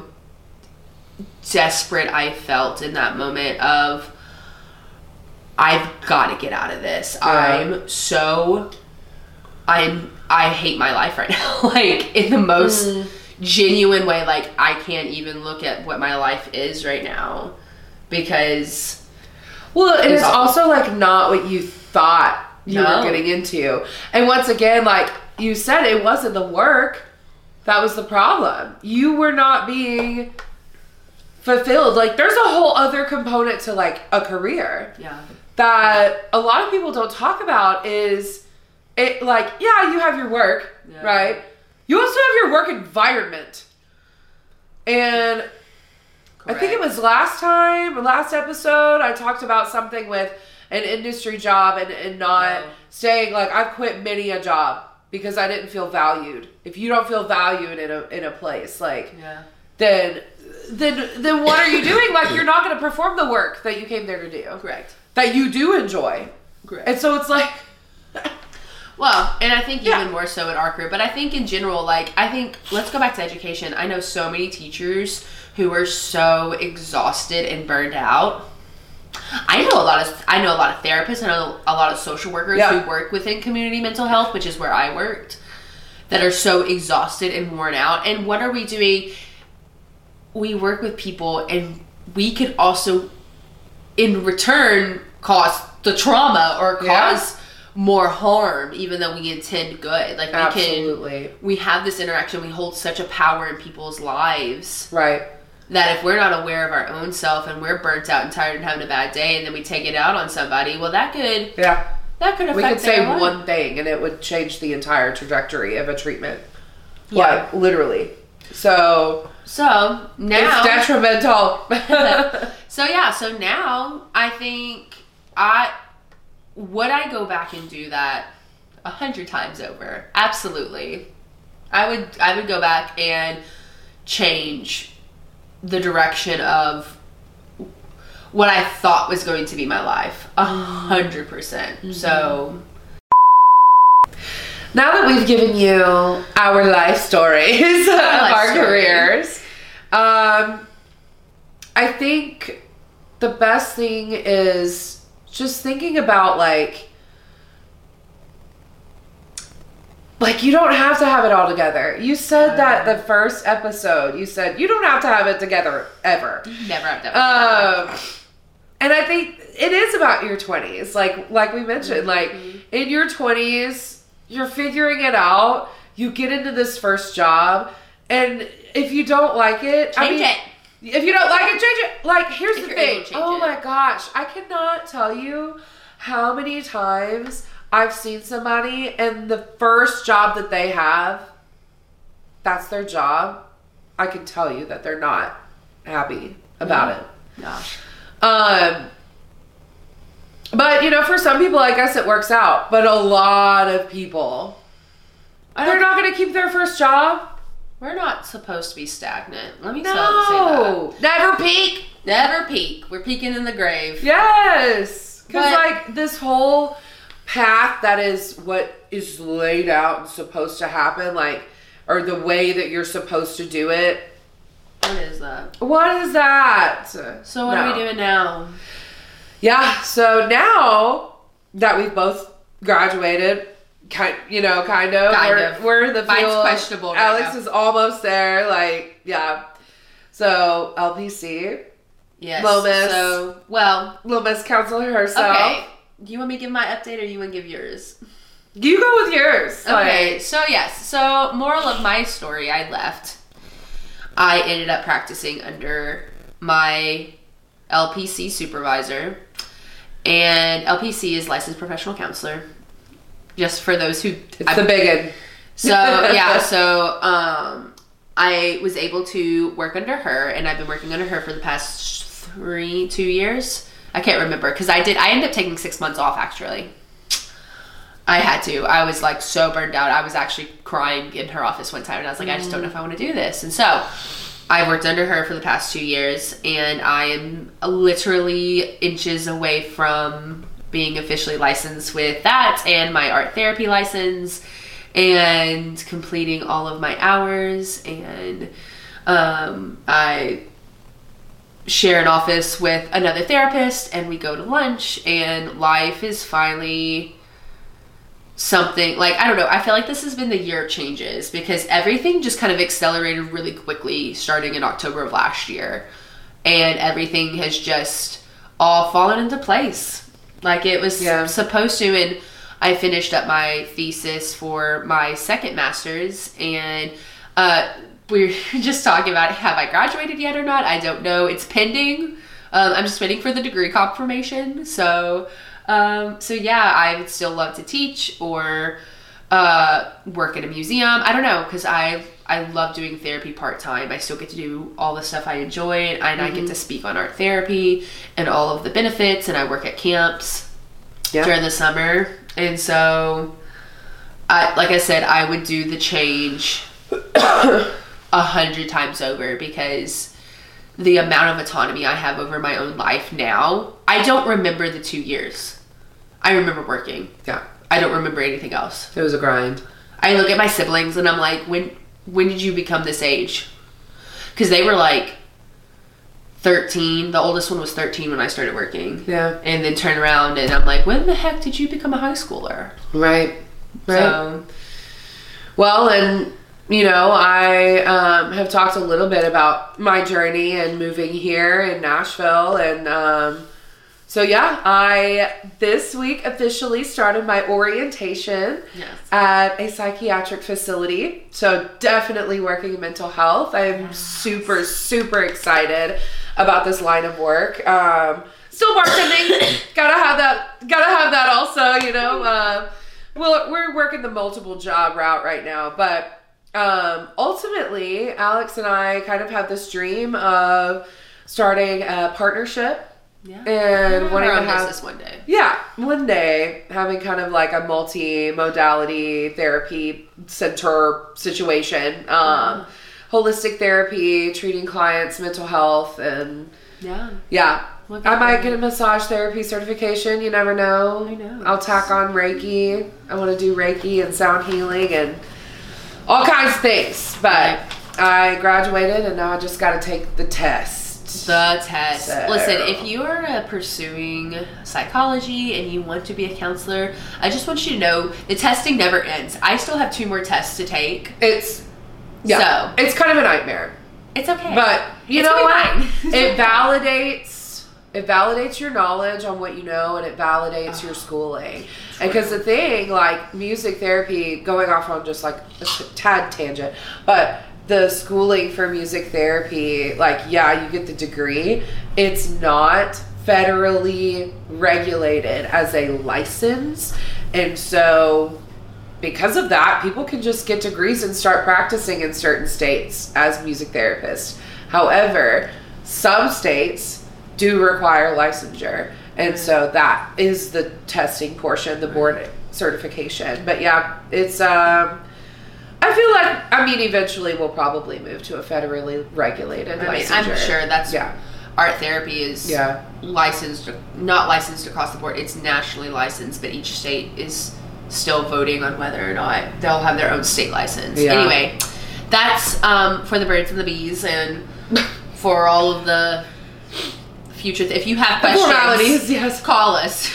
desperate I felt in that moment of, I've got to get out of this. Yeah. I'm so I'm I hate my life right now. Like in the most Mm. genuine way. Like I can't even look at what my life is right now, because Well, and It's it's awful. also like not what you thought you No. were getting into. And once again, like you said, it wasn't the work that was the problem. You were not being fulfilled. Like there's a whole other component to like a career yeah. that a lot of people don't talk about is it like, yeah, you have your work, Yeah. right? You also have your work environment. And I think it was last time, last episode, I talked about something with an industry job and, and not Yeah. saying like, I've quit many a job because I didn't feel valued. If you don't feel valued in a in a place, like Yeah. then then then what are you doing? Like you're not gonna perform the work that you came there to do. Correct. That you do enjoy. Correct. And so it's like Well, and I think Yeah. even more so in our group, but I think in general, like, I think, let's go back to education. I know so many teachers who are so exhausted and burned out. I know a lot of, I know a lot of therapists, I know a lot of social workers Yeah. who work within community mental health, which is where I worked, that are so exhausted and worn out. And what are we doing? We work with people, and we could also, in return, cause the trauma or Yeah. cause more harm, even though we intend good. Like we absolutely. can, we have this interaction. We hold such a power in people's lives Right. that if we're not aware of our own self and we're burnt out and tired and having a bad day, and then we take it out on somebody, well, that could Yeah. that could affect We could say their life. one thing and it would change the entire trajectory of a treatment. Yeah. Like literally. So So now, it's detrimental. so yeah, so now I think I would I go back and do that a hundred times over? Absolutely. I would I would go back and change the direction of what I thought was going to be my life. A hundred percent. So Now that we've given you our life stories of life our story. careers, um, I think the best thing is just thinking about like, like you don't have to have it all together. You said that the first episode, you said you don't have to have it together ever. never have done Um, and I think it is about your twenties. Like, like we mentioned, like in your twenties, you're figuring it out. You get into this first job, and if you don't like it, I Change mean, it. If you don't like it, change it. Like, here's If the you're thing. able to change Oh it. my gosh. I cannot tell you how many times I've seen somebody and the first job that they have, that's their job. I can tell you that they're not happy about it. Yeah. Um, but, you know, for some people, I guess it works out. But a lot of people, I they're don't, not going to keep their first job. we're not supposed to be stagnant. Let me no. say that. No. Never peak. Never peak. We're peaking in the grave. Yes. Because, But- like, this whole path that is what is laid out and supposed to happen, like, or the way that you're supposed to do it. What is that? What is that? So what No. are we doing now? Yeah, so now that we've both graduated, kind, you know, kind of, Kind we're, of. we're in the Mine's field. questionable right Alex now. is almost there, like, yeah. So L P C, Yes. Lomas. So, well, Lomas counselor herself. okay. Do you want me to give my update or you want to give yours? You go with yours. Okay, Like, so yes. So, moral of my story, I left. I ended up practicing under my L P C supervisor. And L P C is licensed professional counselor. Just for those who... it's the big one. So, yeah, so um, I was able to work under her, and I've been working under her for the past three, two years. I can't remember, because I did, I ended up taking six months off, actually. I had to. I was, like, so burned out. I was actually crying in her office one time, and I was like, I just don't know if I want to do this. And so, I worked under her for the past two years, and I am literally inches away from being officially licensed with that and my art therapy license and completing all of my hours. And um, I share an office with another therapist, and we go to lunch, and life is finally something like, I don't know, I feel like this has been the year of changes because everything just kind of accelerated really quickly starting in October of last year, and everything has just all fallen into place like it was Yeah. supposed to. And I finished up my thesis for my second master's, and uh we we're just talking about, have I graduated yet or not? I don't know. It's pending. um, I'm just waiting for the degree confirmation. So Um, so yeah, I would still love to teach or uh, work at a museum. I don't know, because I I love doing therapy part-time. I still get to do all the stuff I enjoy, and mm-hmm. I get to speak on art therapy and all of the benefits, and I work at camps yeah. during the summer. And so, I like I said, I would do the change a hundred times over, because the amount of autonomy I have over my own life now, I don't remember the two years. I remember working. Yeah. I don't remember anything else. It was a grind. I look at my siblings and I'm like, when when did you become this age? Because they were like thirteen. The oldest one was thirteen when I started working. Yeah. And then turn around and I'm like, when the heck did you become a high schooler? Right. Right. So, well, and you know, I um, have talked a little bit about my journey and moving here in Nashville. And um, so, yeah, I this week officially started my orientation yes. at a psychiatric facility. So definitely working in mental health. I'm yes. super, super excited about this line of work. Um, still bartending. gotta have that. Gotta have that also, you know. Uh, well, we're working the multiple job route right now, but Um, ultimately, Alex and I kind of have this dream of starting a partnership yeah. and yeah, wanting to our own have business one day. Yeah, one day having kind of like a multi-modality therapy center situation, um, yeah. holistic therapy, treating clients, mental health, and yeah, yeah. Look I might that. get a massage therapy certification. You never know. I know. I'll tack on Reiki. I want to do Reiki and sound healing and all kinds of things, but I graduated and now I just got to take the test. The test. So. Listen, if you are uh, pursuing psychology and you want to be a counselor, I just want you to know the testing never ends. I still have two more tests to take. It's, yeah, so, it's kind of a nightmare. It's okay. But you it's know what? Fine. It validates, it validates your knowledge on what you know, and it validates oh. your schooling. And because the thing, like music therapy, going off on just like a tad tangent, but the schooling for music therapy, like, yeah, you get the degree. It's not federally regulated as a license. And so because of that, people can just get degrees and start practicing in certain states as music therapists. However, some states do require licensure. And so that is the testing portion, the board certification. But yeah, it's, um, I feel like, I mean, eventually we'll probably move to a federally regulated I mean, licensure. I'm sure that's, yeah. art therapy is yeah. licensed, not licensed across the board. It's nationally licensed, but each state is still voting on whether or not they'll have their own state license. Yeah. Anyway, that's um, for the birds and the bees, and for all of the future. Th- if you have questions, formalities, yes, call us.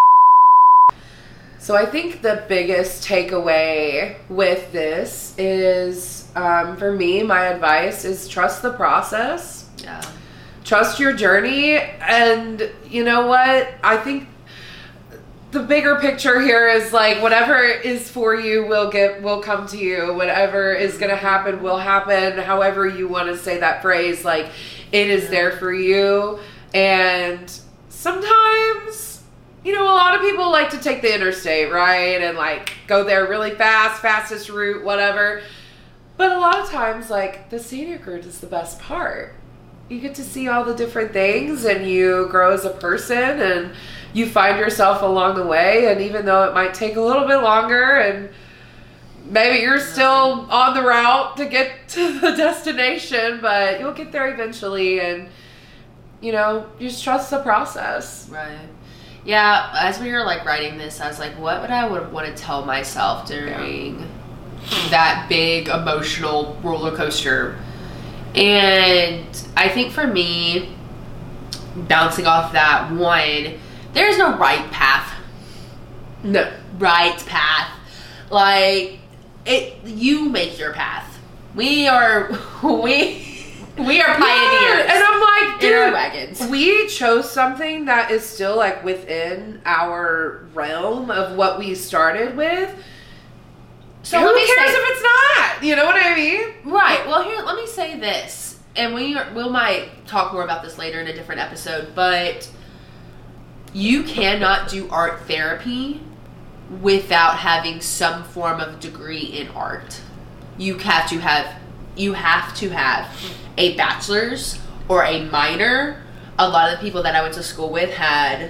So I think the biggest takeaway with this is, um, for me, my advice is trust the process. Yeah. Trust your journey. And you know what? I think the bigger picture here is like whatever is for you will get will come to you. Whatever is going to happen will happen. However you want to say that phrase, like it is there for you. And sometimes, you know, a lot of people like to take the interstate, right? And like go there really fast, fastest route, whatever. But a lot of times, like the scenic route is the best part. You get to see all the different things and you grow as a person and you find yourself along the way. And even though it might take a little bit longer and maybe you're still on the route to get to the destination, but you'll get there eventually. And, you know, you just trust the process. Right. Yeah, as we were like writing this, I was like, what would I would want to tell myself during yeah. that big emotional roller coaster? And I think for me, bouncing off that, one, there's no right path. No. Right path. Like, it. You make your path. We are, we... We are pioneers. Yeah, and I'm like, dude, in our wagons. We chose something that is still like within our realm of what we started with. So who cares say, if it's not? You know what I mean? Right. Well, here, let me say this, and we are, we might talk more about this later in a different episode. But you cannot do art therapy without having some form of degree in art. You have to have. You have to have a bachelor's or a minor. A lot of the people that I went to school with had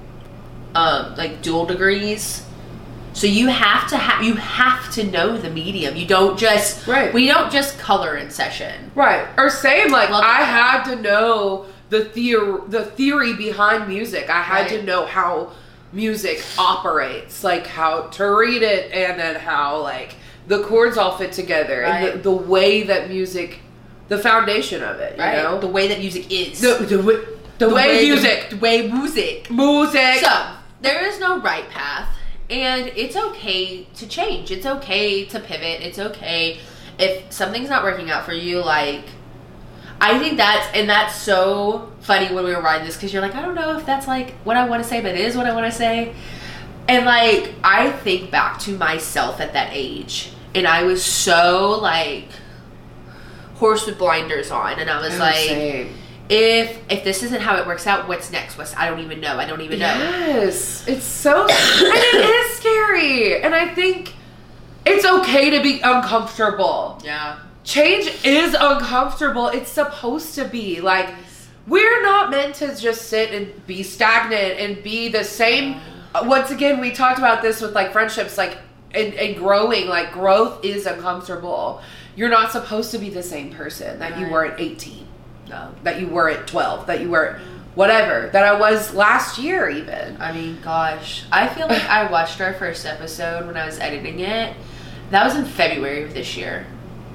um, like dual degrees. So you have to have you have to know the medium. You don't just right. We don't just color in session. Right. Or same like Love I that. had to know the theory the theory behind music. I had right. to know how music operates, like how to read it and then how like the chords all fit together right. and the, the way that music, the foundation of it, you right. know? The way that music is. The, the, the, the way, way music. The, the way music. Music. So, there is no right path. And it's okay to change. It's okay to pivot. It's okay if something's not working out for you. Like, I think that's, and that's so funny when we were writing this because you're like, I don't know if that's like what I want to say, but it is what I want to say. And like, I think back to myself at that age, and I was so like horse with blinders on, and I was oh, like, same. if if this isn't how it works out, what's next? What's I don't even know. I don't even know. Yes, it's so, and it is scary, and I think it's okay to be uncomfortable. Yeah, change is uncomfortable. It's supposed to be like we're not meant to just sit and be stagnant and be the same. Once again, we talked about this with like friendships, like and, and growing. Like growth is uncomfortable. You're not supposed to be the same person that right. you were at eighteen, no. that you were at twelve, that you were whatever, that I was last year even. I mean, gosh, I feel like I watched our first episode when I was editing it. That was in February of this year.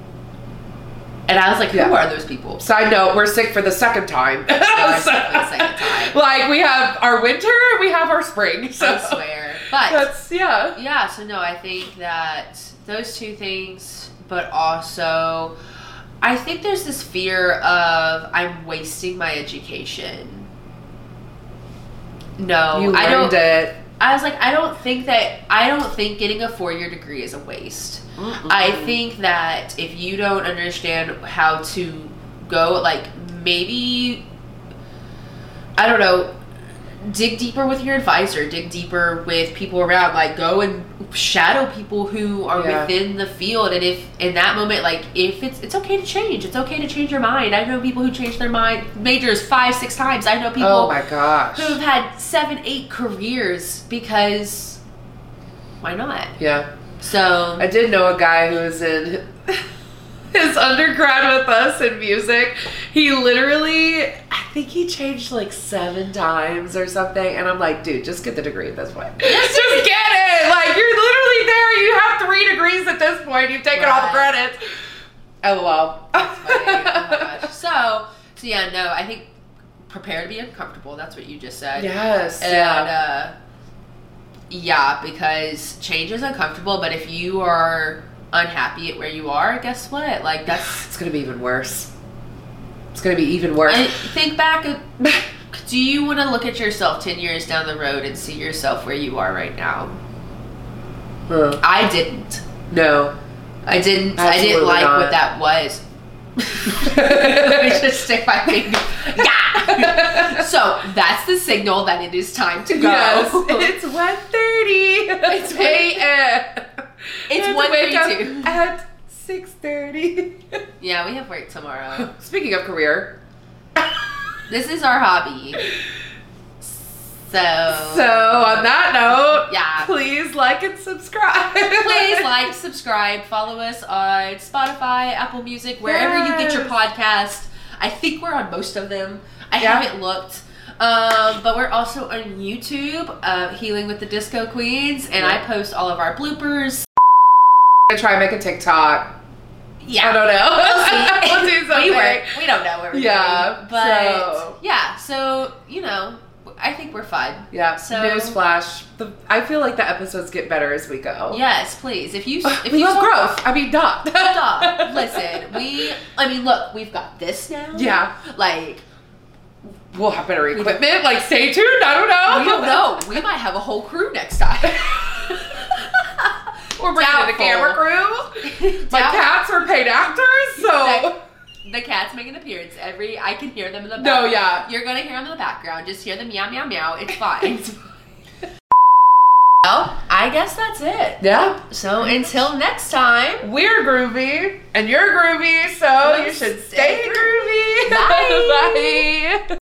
And I was like, who yeah. are those people? Side note, we're sick for the second time. No, I'm sick for the second time. Like, we have our winter and we have our spring. So. I swear. But, that's, yeah. Yeah, so no, I think that those two things, but also, I think there's this fear of I'm wasting my education. No, you I learned don't. it. I was like, I don't think that, I don't think getting a four-year degree is a waste. Mm-mm. I think that if you don't understand how to go, like, maybe, I don't know, dig deeper with your advisor, dig deeper with people around, like, go and shadow people who are yeah. within the field. And if, in that moment, like, if it's, it's okay to change. It's okay to change your mind. I know people who change their mind, majors five, six times. I know people oh my gosh. who've had seven, eight careers because why not? Yeah. So I did know a guy who was in his undergrad with us in music. He literally, I think he changed like seven times or something. And I'm like, dude, just get the degree at this point. Just get it. Like, you're literally there. You have three degrees at this point. You've taken right. all the credits. LOL. That's funny. Oh my gosh. So, so yeah, no, I think prepare to be uncomfortable. That's what you just said. Yes. And, yeah. uh, yeah, because change is uncomfortable, but if you are unhappy at where you are, guess what? Like, that's... It's going to be even worse. It's going to be even worse. I think back, do you want to look at yourself ten years down the road and see yourself where you are right now? Huh. I didn't. No. I didn't. Absolutely I didn't like not. what that was. Let me just stick my finger. Yeah. So that's the signal that it is time to go. Yes. It's one thirty. It's a m. It's one thirty-two at six thirty. Yeah, we have work tomorrow. Speaking of career, this is our hobby. So, so on that note, yeah, please like and subscribe. Please like, subscribe, follow us on Spotify, Apple Music, wherever yes. you get your podcast. I think we're on most of them. I yeah. haven't looked. Um, but we're also on YouTube, uh, Healing with the Disco Queens, and yeah. I post all of our bloopers. I'm gonna try and make a TikTok. Yeah. I don't know. We'll see. We'll do something. we, work. we don't know what we're yeah, doing. But, so. yeah, so, you know, I think we're fine. Yeah. So, newsflash. The, I feel like the episodes get better as we go. Yes, please. If you, if we you love want, growth. I mean, duh. duh. Listen, we. I mean, look, we've got this now. Yeah. Like, we'll have better equipment. Like, stay tuned. I don't know. We don't know. We might have a whole crew next time. We're bringing in the camera crew. My cats are paid actors, so. The cats make an appearance every. I can hear them in the background. No, yeah. You're gonna hear them in the background. Just hear them meow meow meow. It's fine. Well, I guess that's it. Yeah. So until next time, we're groovy and you're groovy, so you should stay, stay groovy. Bye. Bye.